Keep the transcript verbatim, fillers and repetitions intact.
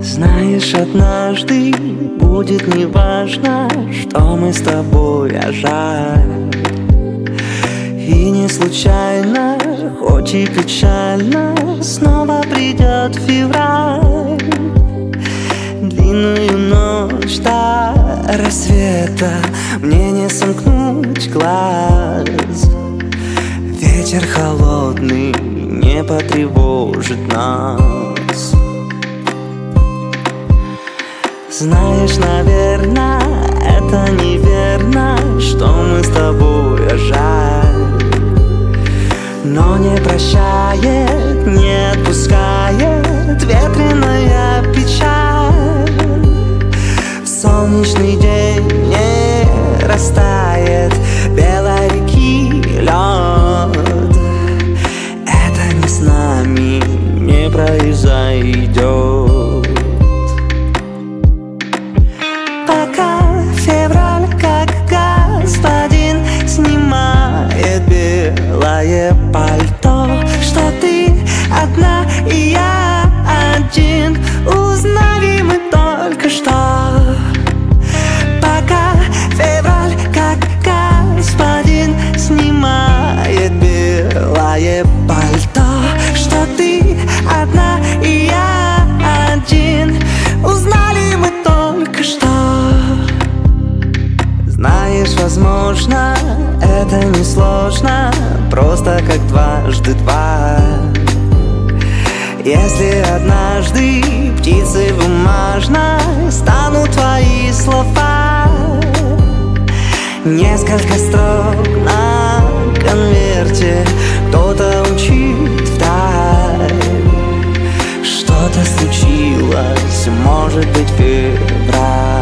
Знаешь, однажды будет неважно, что мы с тобой, а жаль. И не случайно, хоть и печально, снова придет февраль. Длинную ночь до рассвета мне не сомкнуть глаз. Ветер холодный не потревожит нас. Знаешь, наверное, это неверно, что мы с тобой, а жаль. Но не прощает, не отпускает ветреная печаль. В солнечный день не растает белой реки лед. Это не с нами не произойдет. Пока февраль, как господин, снимает белое пальто, что ты одна и я один, узнали мы только что. Пока февраль, как господин, снимает белое пальто, что ты одна и я один, узнали мы только что. Знаешь, возможно, это не сложно, просто как дважды два. Если однажды птицей бумажной станут твои слова, несколько строк на конверте кто-то учит вдаль. Что-то случилось, может быть, февраль.